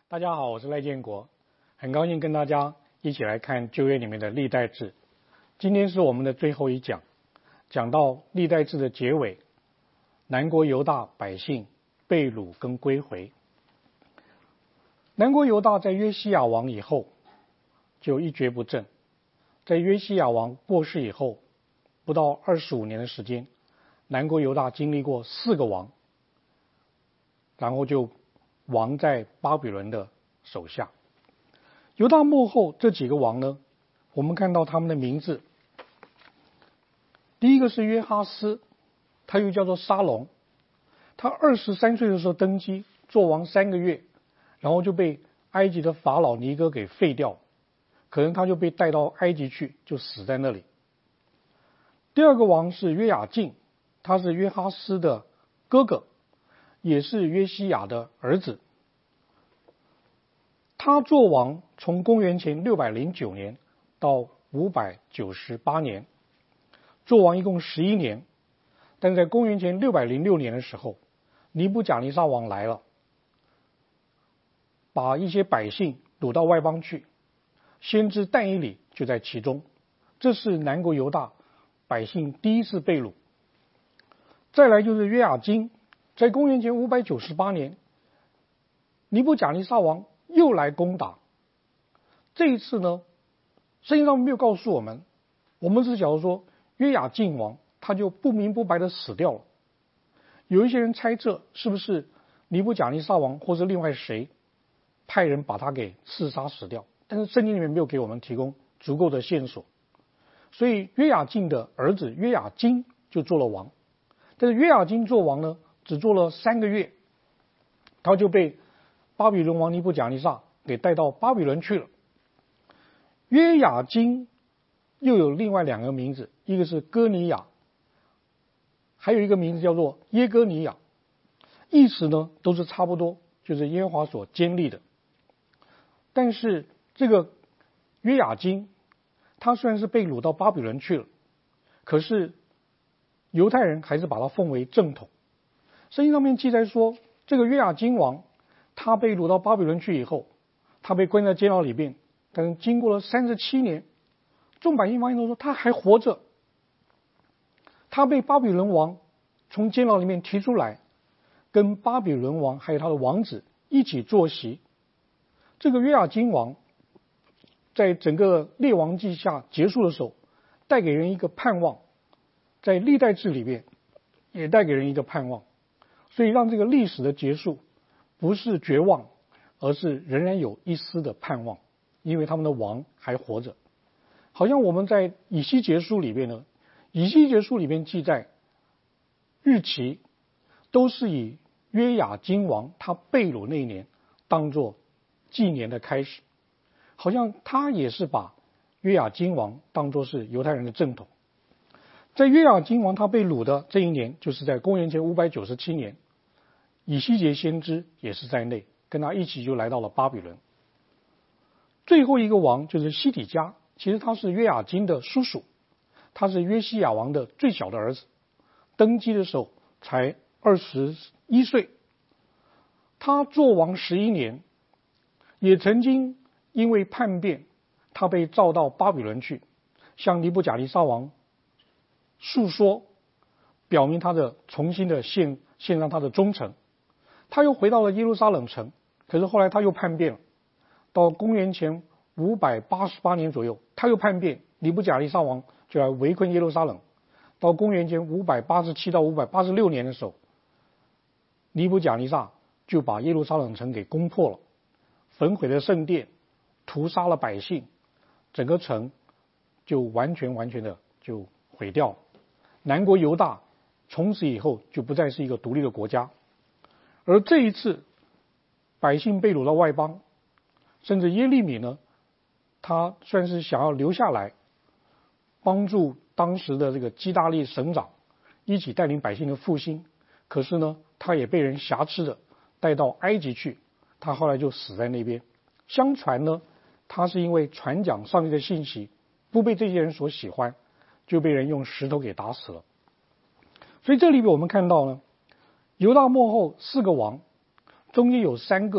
大家好，我是赖建国，很高兴跟大家一起来看旧约里面的历代志。今天是我们的最后一讲，讲到历代志的结尾，南国犹大百姓被掳跟归回。南国犹大在约西亚王以后就一蹶不振，在约西亚王过世以后，不到25年的时间，南国犹大经历过4个王，然后就亡在巴比伦的手下。犹大末后这几个王呢，我们看到他们的名字。第一个是约哈斯，他又叫做沙龙，他23岁的时候登基，做王3个月，然后就被埃及的法老尼哥给废掉，可能他就被带到埃及去，就死在那里。第二个王是约雅敬，他是约哈斯的哥哥，也是约西亚的儿子。他做王从公元前609年到598年，做王一共11年。但在公元前606年的时候，尼布甲尼撒王来了，把一些百姓掳到外邦去，先知但以理就在其中。这是南国犹大百姓第一次被掳。再来就是约雅斤，在公元前598年，尼布甲尼撒王又来攻打。这一次呢，圣经上没有告诉我们，我们只晓得说约雅敬王他就不明不白的死掉了。有一些人猜测是不是尼布甲尼撒王或是另外谁派人把他给刺杀死掉，但是圣经里面没有给我们提供足够的线索。所以约雅敬的儿子约雅斤就做了王。但是约雅斤做王呢，只做了3个月，他就被巴比伦王尼布甲尼撒给带到巴比伦去了。约雅斤又有另外2个名字，一个是哥尼雅，还有一个名字叫做耶哥尼雅，意思呢都是差不多，就是耶和华所坚立的。但是这个约雅斤他虽然是被掳到巴比伦去了，可是犹太人还是把他奉为正统。圣经上面记载说，这个约雅斤王他被掳到巴比伦去以后，他被关在监牢里面，但是经过了37年，众百姓发现都说他还活着。他被巴比伦王从监牢里面提出来，跟巴比伦王还有他的王子一起坐席。这个约雅斤王在整个列王记下结束的时候，带给人一个盼望，在历代志里面也带给人一个盼望，所以让这个历史的结束不是绝望，而是仍然有一丝的盼望，因为他们的王还活着。好像我们在以西结书里面呢，以西结书里面记载日期都是以约雅斤王他被掳那一年当作纪年的开始，好像他也是把约雅斤王当作是犹太人的正统。在约雅斤王他被掳的这一年，就是在公元前597年，以西结先知也是在内，跟他一起就来到了巴比伦。最后一个王就是西底家，其实他是约雅斤的叔叔，他是约西亚王的最小的儿子，登基的时候才21岁。他做王11年，也曾经因为叛变，他被召到巴比伦去，向尼布甲尼撒王诉说，表明他的重新的献上他的忠诚。他又回到了耶路撒冷城，可是后来他又叛变了。到公元前588年左右，他又叛变，尼布甲尼撒王就来围困耶路撒冷。到公元前587到586年的时候，尼布甲尼撒就把耶路撒冷城给攻破了，焚毁了圣殿，屠杀了百姓，整个城就完全的就毁掉。南国犹大从此以后就不再是一个独立的国家。而这一次百姓被掳到外邦，甚至耶利米呢，他算是想要留下来帮助当时的这个基大利省长一起带领百姓的复兴，可是呢他也被人挟持的带到埃及去，他后来就死在那边。相传呢，他是因为传讲上帝的信息不被这些人所喜欢，就被人用石头给打死了。所以这里边我们看到呢，犹大末后4个王，中间有3个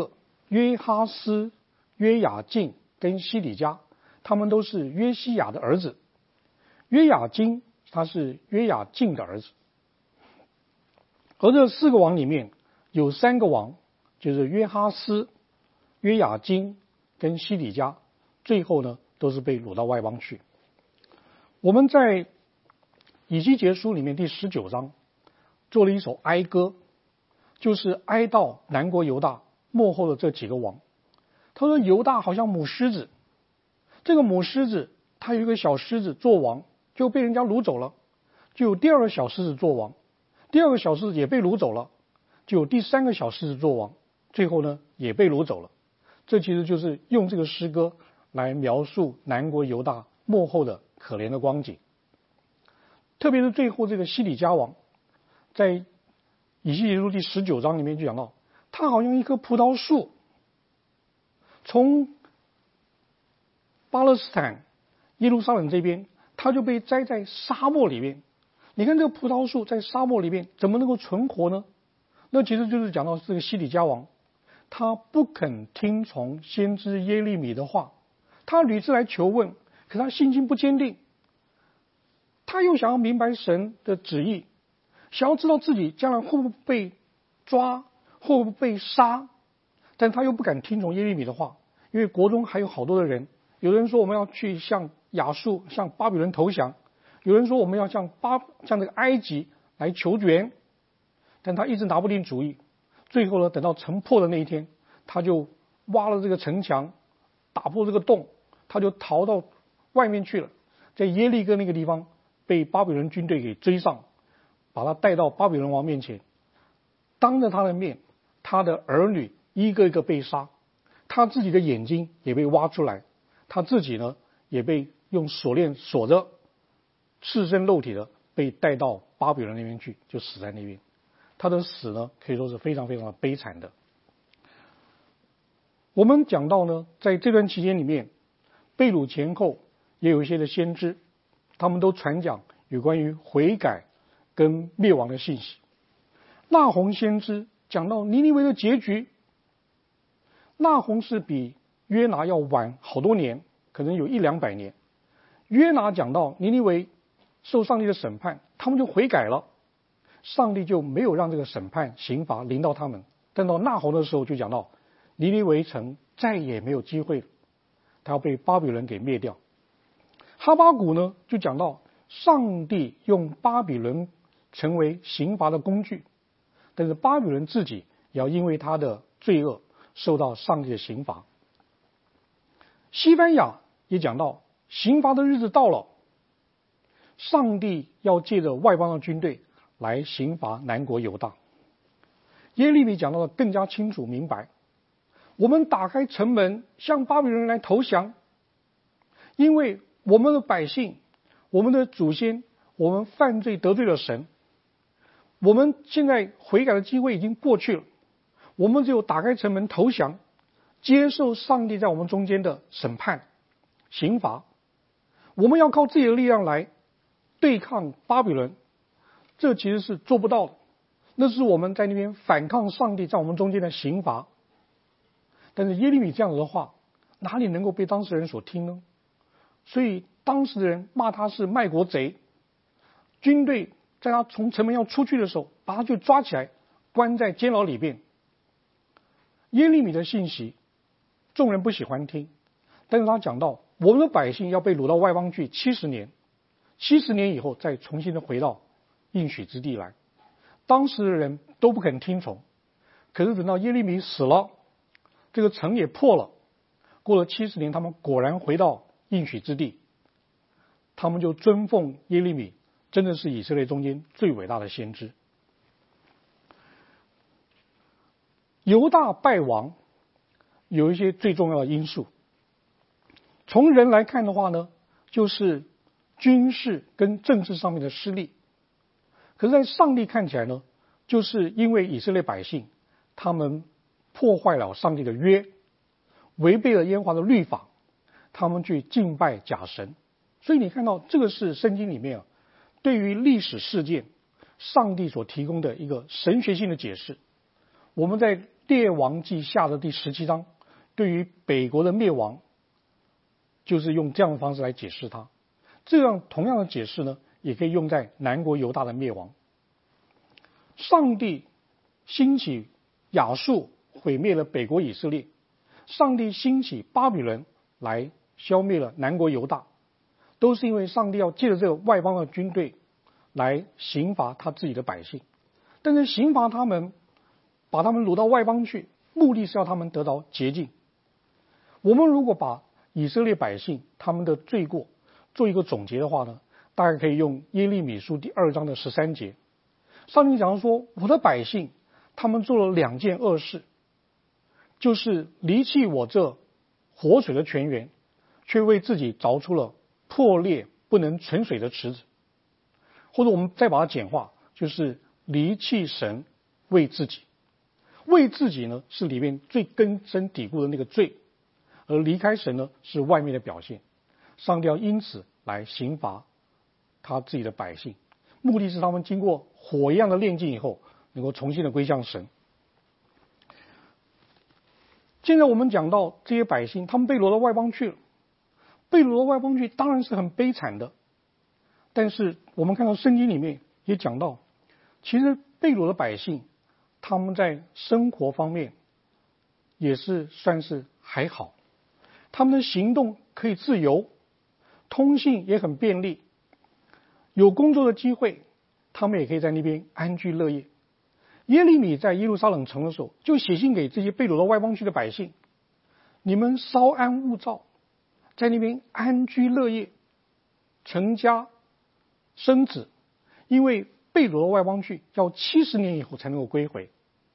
约哈斯、约雅敬跟西底家，他们都是约西亚的儿子。约雅金他是约雅敬的儿子。而这4个王里面有3个王，就是约哈斯、约雅金跟西底家，最后呢都是被掳到外邦去。我们在以西结书里面第19章做了一首哀歌，就是哀悼南国犹大末后的这几个王。他说犹大好像母狮子，这个母狮子他有一个小狮子做王，就被人家掳走了，就有第2个小狮子做王，第2个小狮子也被掳走了，就有第3个小狮子做王，最后呢也被掳走了。这其实就是用这个诗歌来描述南国犹大末后的可怜的光景。特别是最后这个西底家王，在以西结书第19章里面就讲到，他好像一棵葡萄树，从巴勒斯坦耶路撒冷这边，他就被栽在沙漠里面。你看这个葡萄树在沙漠里面怎么能够存活呢？那其实就是讲到这个西底家王，他不肯听从先知耶利米的话，他屡次来求问，可他信心不坚定，他又想要明白神的旨意，想要知道自己将来会不会被抓，会不会被杀，但他又不敢听从耶利米的话，因为国中还有好多的人，有人说我们要去向亚述、向巴比伦投降，有人说我们要向这个埃及来求援，但他一直拿不定主意。最后呢，等到城破的那一天，他就挖了这个城墙，打破这个洞，他就逃到外面去了，在耶利哥那个地方被巴比伦军队给追上，把他带到巴比伦王面前，当着他的面，他的儿女一个一个被杀，他自己的眼睛也被挖出来，他自己呢也被用锁链锁着，赤身露体的被带到巴比伦那边去，就死在那边。他的死呢可以说是非常非常的悲惨的。我们讲到呢，在这段期间里面，被掳前后也有一些的先知，他们都传讲有关于悔改跟灭亡的信息。那鸿先知讲到尼尼微的结局，那鸿是比约拿要晚好多年，可能有100-200年。约拿讲到尼尼微受上帝的审判，他们就悔改了，上帝就没有让这个审判刑罚临到他们。但到那鸿的时候就讲到尼尼微城再也没有机会了，他要被巴比伦给灭掉。哈巴谷呢就讲到上帝用巴比伦成为刑罚的工具，但是巴比伦自己也要因为他的罪恶受到上帝的刑罚。西番雅也讲到刑罚的日子到了，上帝要借着外邦的军队来刑罚南国犹大。耶利米讲到的更加清楚明白，我们打开城门向巴比伦人来投降，因为我们的百姓，我们的祖先，我们犯罪得罪了神，我们现在悔改的机会已经过去了，我们只有打开城门投降，接受上帝在我们中间的审判刑罚。我们要靠自己的力量来对抗巴比伦，这其实是做不到的，那是我们在那边反抗上帝在我们中间的刑罚。但是耶利米这样子的话，哪里能够被当事人所听呢？所以当时的人骂他是卖国贼，军队在他从城门要出去的时候，把他就抓起来关在监牢里边。耶利米的信息众人不喜欢听，但是他讲到我们的百姓要被掳到外邦去70年，70年以后再重新的回到应许之地来。当时的人都不肯听从，可是等到耶利米死了，这个城也破了，过了70年，他们果然回到应许之地，他们就尊奉耶利米，真的是以色列中间最伟大的先知。犹大败亡有一些最重要的因素，从人来看的话呢，就是军事跟政治上面的失利。可是在上帝看起来呢，就是因为以色列百姓他们破坏了上帝的约，违背了耶和华的律法，他们去敬拜假神。所以你看到这个是圣经里面对于历史事件上帝所提供的一个神学性的解释。我们在列王记下的第17章对于北国的灭亡，就是用这样的方式来解释它。这样同样的解释呢，也可以用在南国犹大的灭亡。上帝兴起亚述毁灭了北国以色列，上帝兴起巴比伦来消灭了南国犹大，都是因为上帝要借着这个外邦的军队来刑罚他自己的百姓。但是刑罚他们，把他们掳到外邦去，目的是要他们得到洁净。我们如果把以色列百姓他们的罪过做一个总结的话呢，大概可以用耶利米书第2章的13节。上帝讲说，我的百姓他们做了2件恶事，就是离弃我这活水的泉源，却为自己凿出了破裂不能存水的池子。或者我们再把它简化，就是离弃神为自己。为自己呢，是里面最根深蒂固的那个罪，而离开神呢，是外面的表现。上帝要因此来刑罚他自己的百姓，目的是他们经过火一样的炼净以后，能够重新的归向神。现在我们讲到这些百姓，他们被掳到外邦去了，被掳到外邦去当然是很悲惨的。但是我们看到圣经里面也讲到，其实被掳的百姓，他们在生活方面也是算是还好，他们的行动可以自由，通信也很便利，有工作的机会，他们也可以在那边安居乐业。耶利米在耶路撒冷城的时候，就写信给这些被掳到外邦去的百姓，你们稍安勿躁，在那边安居乐业，成家生子，因为被掳到外邦去要70年以后才能够归回。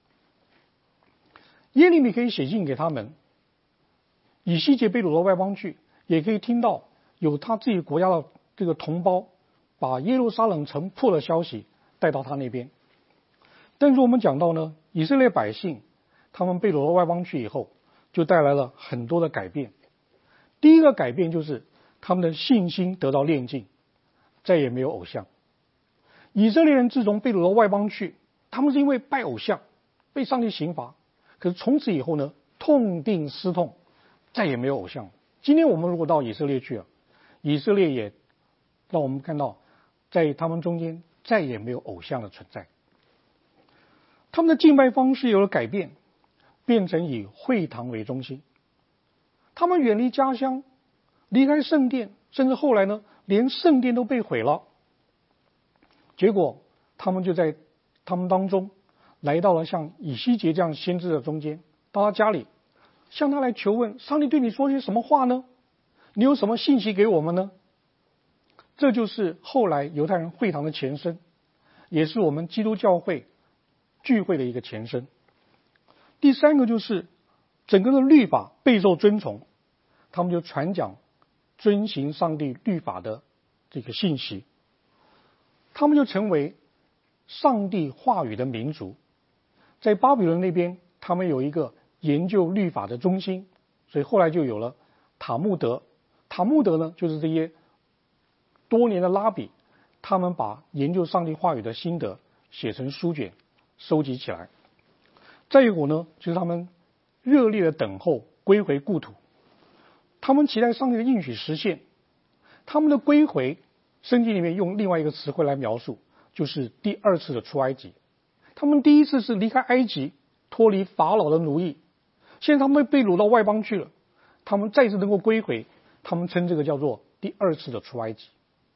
耶利米可以写信给他们，以西结被掳到外邦去，也可以听到有他自己国家的这个同胞把耶路撒冷城破的消息带到他那边。但是我们讲到呢，以色列百姓他们被掳到外邦去以后，就带来了很多的改变。第一个改变就是他们的信心得到炼净，再也没有偶像。以色列人自从被掳到外邦去，他们是因为拜偶像被上帝刑罚，可是从此以后呢，痛定思痛，再也没有偶像。今天我们如果到以色列去了，以色列也让我们看到，在他们中间再也没有偶像的存在。他们的敬拜方式有了改变，变成以会堂为中心。他们远离家乡，离开圣殿，甚至后来呢，连圣殿都被毁了。结果他们就在他们当中来到了像以西结这样先知的中间，到他家里向他来求问，上帝对你说些什么话呢？你有什么信息给我们呢？这就是后来犹太人会堂的前身，也是我们基督教会聚会的一个前身。第三个就是整个的律法备受尊崇，他们就传讲遵行上帝律法的这个信息，他们就成为上帝话语的民族。在巴比伦那边，他们有一个研究律法的中心，所以后来就有了塔木德。塔木德呢，就是这些多年的拉比，他们把研究上帝话语的心得写成书卷收集起来。再一会呢，就是他们热烈的等候归回故土，他们期待上帝的应许实现。他们的归回，圣经里面用另外一个词汇来描述，就是第2次的出埃及。他们第一次是离开埃及，脱离法老的奴役，现在他们被掳到外邦去了，他们再次能够归回，他们称这个叫做第2次的出埃及。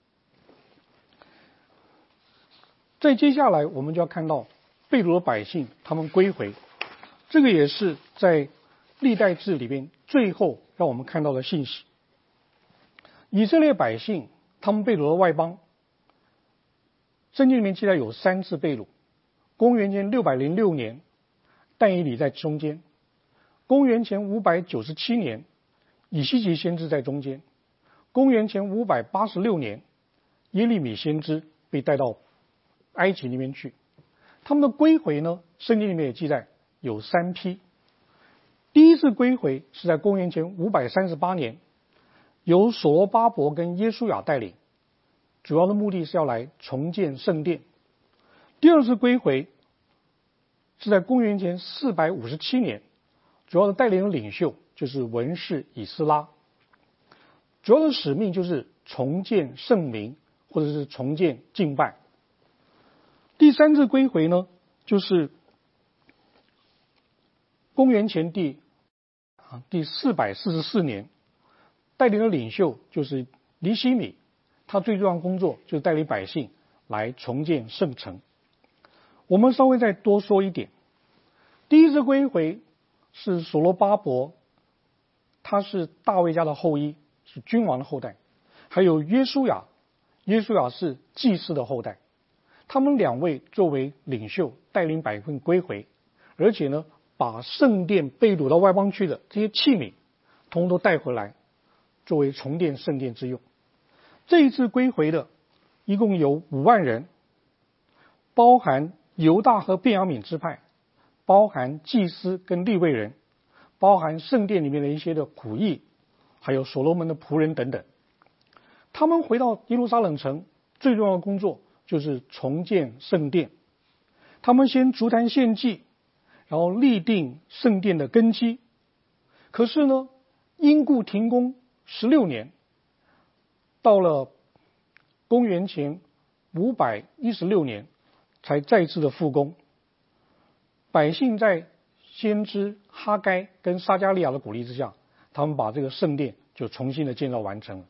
再接下来我们就要看到被掳的百姓他们归回，这个也是在历代志里边最后让我们看到的信息。以色列百姓他们被掳到外邦，圣经里面记载有3次被掳。公元前606年，但以理在中间；公元前597年，以西结先知在中间；公元前586年，耶利米先知被带到埃及那边去。他们的归回呢，圣经里面也记载有3批。第一次归回是在公元前538年，由所罗巴伯跟耶书亚带领，主要的目的是要来重建圣殿。第二次归回是在公元前457年，主要的带领的领袖就是文士以斯拉，主要的使命就是重建圣名或者是重建敬拜。第三次归回呢，就是公元前第444年，带领的领袖就是尼希米，他最重要的工作就是带领百姓来重建圣城。我们稍微再多说一点，第一次归回是所罗巴伯，他是大卫家的后裔，是君王的后代，还有约书亚是祭司的后代，他们两位作为领袖带领百姓归回，而且呢把圣殿被掳到外邦去的这些器皿统统都带回来，作为重建圣殿之用。这一次归回的一共有5万人，包含犹大和便雅悯支派，包含祭司跟利未人，包含圣殿里面的一些的苦役，还有所罗门的仆人等等。他们回到耶路撒冷城，最重要的工作就是重建圣殿。他们先筑坛献祭，然后立定圣殿的根基。可是呢，因故停工16年，到了公元前516年才再次的复工。百姓在先知哈该跟撒迦利亚的鼓励之下，他们把这个圣殿就重新的建造完成了。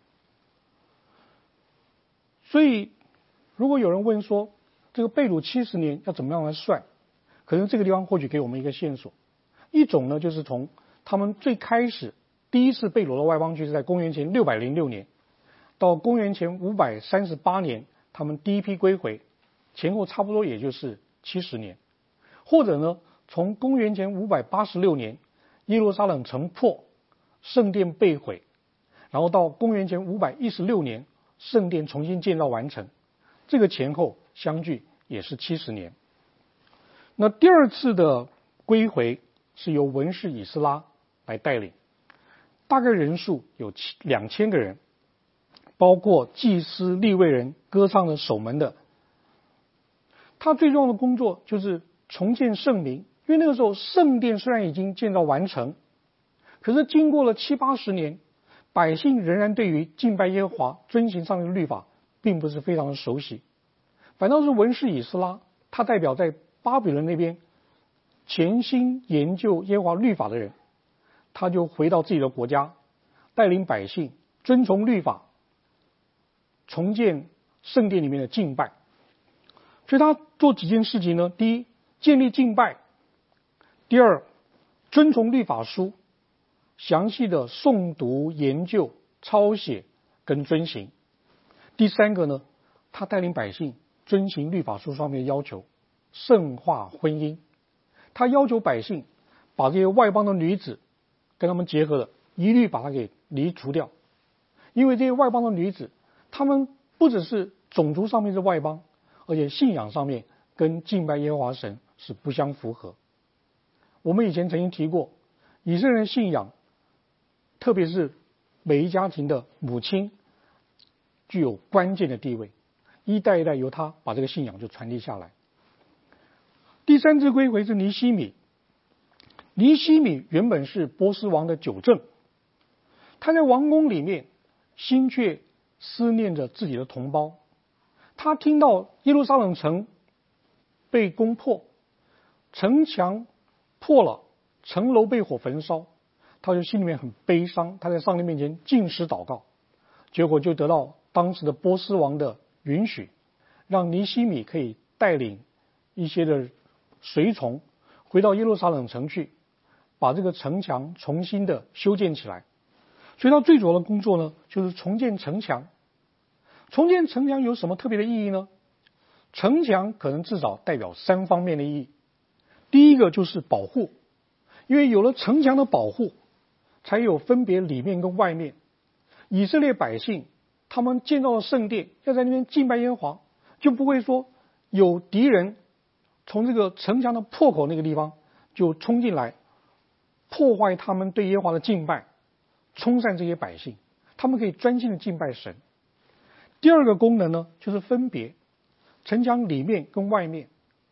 所以如果有人问说这个被掳70年要怎么样来算，可能这个地方或许给我们一个线索。一种呢，就是从他们最开始第一次被掳到外邦去是在公元前606年，到公元前538年他们第一批归回，前后差不多也就是70年。或者呢，从公元前586年耶路撒冷城破，圣殿被毁，然后到公元前516年圣殿重新建造完成，这个前后相距也是70年。那第二次的归回是由文士以斯拉来带领，大概人数有2000个人，包括祭司、利未人、歌唱的、守门的。他最重要的工作就是重建圣名，因为那个时候圣殿虽然已经建造完成，可是经过了70-80年，百姓仍然对于敬拜耶和华、遵行上帝的律法并不是非常的熟悉。反倒是文士以斯拉，他代表在巴比伦那边潜心研究耶和华律法的人，他就回到自己的国家，带领百姓遵从律法，重建圣殿里面的敬拜。所以他做几件事情呢？第一，建立敬拜；第二，遵从律法书，详细的诵读、研究、抄写跟遵行；第三个呢，他带领百姓遵行律法书上面的要求，圣化婚姻。他要求百姓把这些外邦的女子跟他们结合的，一律把它给离除掉，因为这些外邦的女子，他们不只是种族上面是外邦，而且信仰上面跟敬拜耶和华神是不相符合。我们以前曾经提过，以色列人信仰，特别是每一家庭的母亲具有关键的地位，一代一代由他把这个信仰就传递下来。第三次归回是尼希米。尼希米原本是波斯王的九正，他在王宫里面心却思念着自己的同胞。他听到耶路撒冷城被攻破，城墙破了，城楼被火焚烧，他就心里面很悲伤，他在上帝面前禁食祷告，结果就得到当时的波斯王的允许，让尼希米可以带领一些的随从回到耶路撒冷城去，把这个城墙重新的修建起来。所以他最主要的工作呢，就是重建城墙。重建城墙有什么特别的意义呢？城墙可能至少代表3方面的意义。第一个就是保护，因为有了城墙的保护，才有分别里面跟外面。以色列百姓他们建造了圣殿，要在那边敬拜耶和华，就不会说有敌人从这个城墙的破口那个地方就冲进来，破坏他们对耶和华的敬拜，冲散这些百姓，他们可以专心的敬拜神。第二个功能呢，就是分别城墙里面跟外面。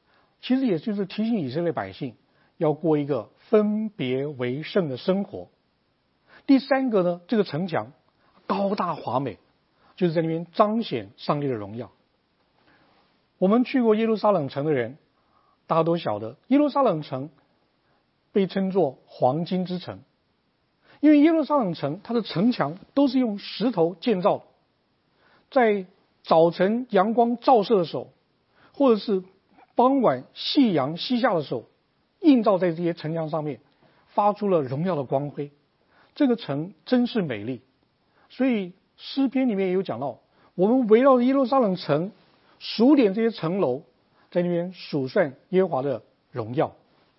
其实也就是提醒以色列百姓要过一个分别为圣的生活。第三个呢，这个城墙高大华美，就是在那边彰显上帝的荣耀。我们去过耶路撒冷城的人，大家都晓得，耶路撒冷城被称作黄金之城，因为耶路撒冷城它的城墙都是用石头建造的，在早晨阳光照射的时候，或者是傍晚夕阳西下的时候，映照在这些城墙上面，发出了荣耀的光辉。这个城真是美丽，所以诗篇里面也有讲到，我们围绕耶路撒冷城数点这些城楼，在那边数算耶和华的荣耀。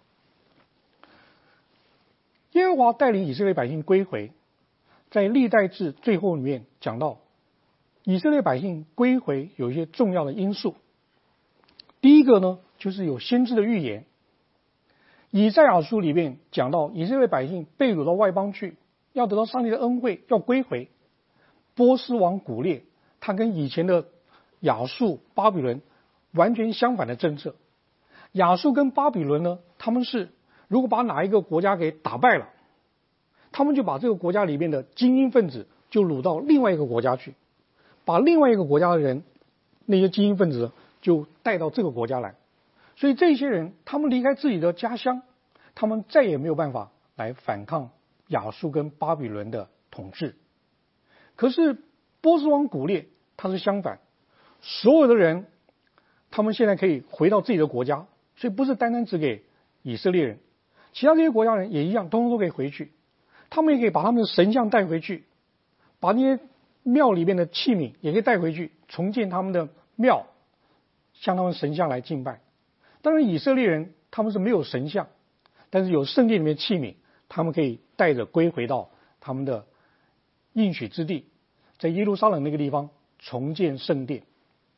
耶和华带领以色列百姓归回，在历代志最后里面讲到，以色列百姓归回有一些重要的因素。第一个呢，就是有先知的预言。以赛亚书里面讲到，以色列百姓被掳到外邦去，要得到上帝的恩惠，要归回。波斯王古列，他跟以前的亚述、巴比伦完全相反的政策。亚述跟巴比伦呢，他们是如果把哪一个国家给打败了，他们就把这个国家里面的精英分子就掳到另外一个国家去，把另外一个国家的人，那些精英分子就带到这个国家来。所以这些人他们离开自己的家乡，他们再也没有办法来反抗亚述跟巴比伦的统治。可是波斯王古列他是相反，所有的人他们现在可以回到自己的国家，所以不是单单只给以色列人，其他这些国家人也一样，通通都可以回去。他们也可以把他们的神像带回去，把那些庙里面的器皿也可以带回去，重建他们的庙，向他们神像来敬拜。当然以色列人他们是没有神像，但是有圣殿里面的器皿，他们可以带着归回到他们的应许之地，在耶路撒冷那个地方重建圣殿。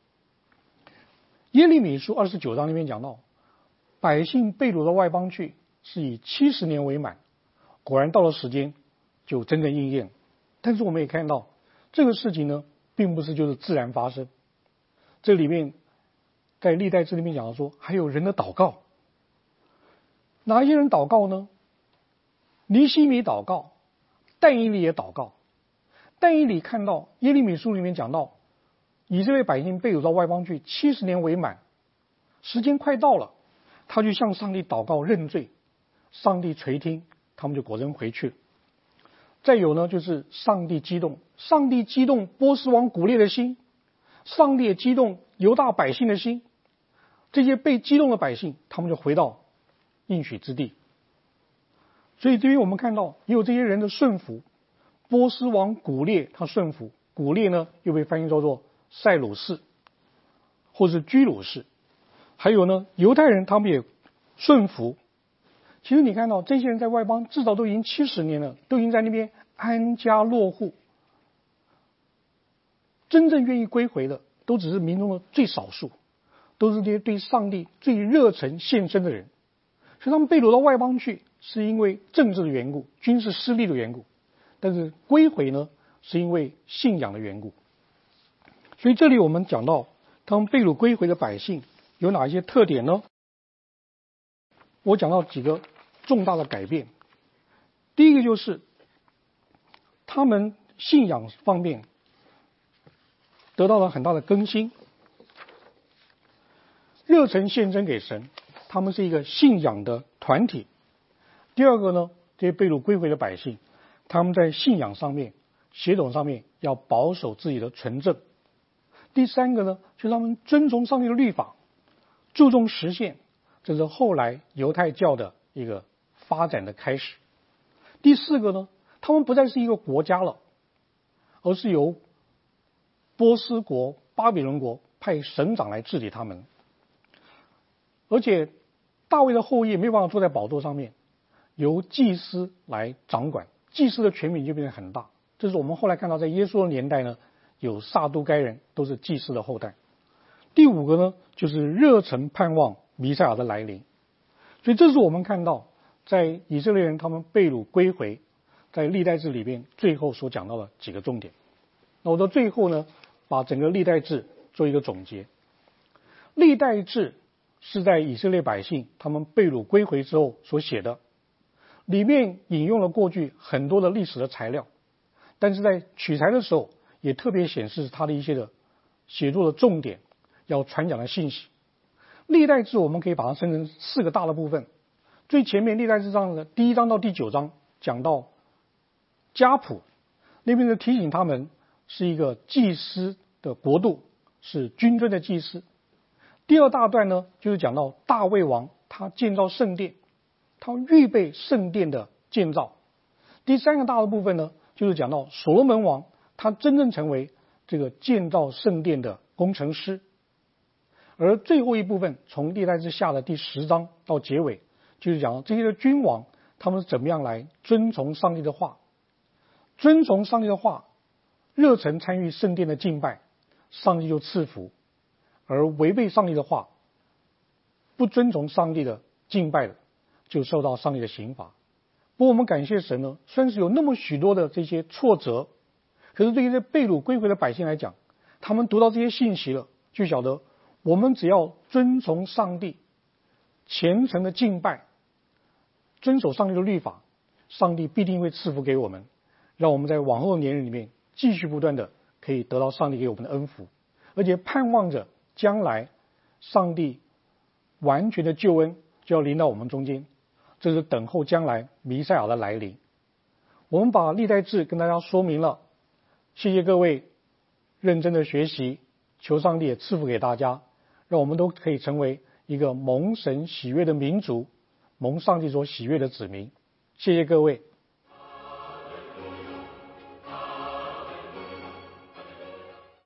耶利米书29章里面讲到，百姓被掳到外邦去，是以70年为满，果然到了时间就真正应验。但是我们也看到这个事情呢，并不是就是自然发生，这里面在历代志里面讲到说，还有人的祷告。哪一些人祷告呢？尼希米祷告，但以理也祷告。但以理看到耶利米书里面讲到，以色列百姓被掳到外邦去70年为满，时间快到了，他就向上帝祷告认罪，上帝垂听，他们就果真回去了。再有呢，就是上帝激动波斯王古列的心，上帝也激动犹大百姓的心，这些被激动的百姓，他们就回到应许之地。所以这边我们看到也有这些人的顺服，波斯王古列他顺服，古列呢又被翻译叫做塞鲁士或是居鲁士，还有呢犹太人他们也顺服。其实你看到这些人在外邦至少都已经70年了，都已经在那边安家落户，真正愿意归回的都只是民众的最少数，都是这些对上帝最热忱献身的人。所以他们被掳到外邦去是因为政治的缘故，军事失利的缘故，但是归回呢是因为信仰的缘故。所以这里我们讲到他们被掳归回的百姓有哪一些特点呢？我讲到几个重大的改变。第一个就是他们信仰方面得到了很大的更新，热忱献身给神，他们是一个信仰的团体。第二个呢，这些被掳归回的百姓，他们在信仰上面血统上面要保守自己的纯正。第三个呢，就是他们遵从上帝的律法，注重实现，这是后来犹太教的一个发展的开始。第四个呢，他们不再是一个国家了，而是由波斯国、巴比伦国派省长来治理他们。而且大卫的后裔没有办法坐在宝座上面，由祭司来掌管，祭司的权柄就变得很大。这是我们后来看到在耶稣的年代呢，有撒都该人都是祭司的后代。第五个呢，就是热忱盼望弥赛亚的来临。所以这是我们看到在以色列人他们被掳归回，在历代志里边最后所讲到的几个重点。那我到最后呢，把整个历代志做一个总结。历代志是在以色列百姓他们被掳归回之后所写的，里面引用了过去很多的历史的材料，但是在取材的时候也特别显示他的一些的写作的重点，要传讲的信息。历代志我们可以把它分成4个大的部分，最前面历代志上的第1章到第9章讲到家谱，那边的提醒他们是一个祭司的国度，是君尊的祭司。第2大段呢，就是讲到大卫王他建造圣殿，他预备圣殿的建造。第3个大的部分呢，就是讲到所罗门王他真正成为这个建造圣殿的工程师。而最后一部分从历代志下的第10章到结尾，就是讲到这些的君王他们是怎么样来遵从上帝的话，遵从上帝的话，热忱参与圣殿的敬拜，上帝就赐福；而违背上帝的话，不遵从上帝的敬拜的，就受到上帝的刑罚。不过我们感谢神呢，虽然是有那么许多的这些挫折，可是对于这被掳归回的百姓来讲，他们读到这些信息了，就晓得我们只要遵从上帝，虔诚的敬拜，遵守上帝的律法，上帝必定会赐福给我们，让我们在往后的年日里面继续不断的可以得到上帝给我们的恩福，而且盼望着将来上帝完全的救恩就要临到我们中间，这是等候将来弥赛亚的来临。我们把历代志跟大家说明了，谢谢各位认真的学习，求上帝也赐福给大家，让我们都可以成为一个蒙神喜悦的民族，蒙上帝所喜悦的子民。谢谢各位。